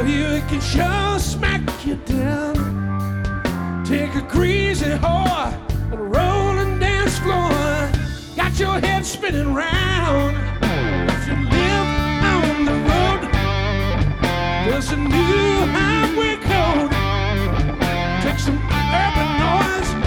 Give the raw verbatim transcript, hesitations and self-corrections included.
you, it can sure smack you down. Take a crazy whore and a rolling dance floor. Got your head spinning round. If you live on the road, there's a new highway code. Take some urban noise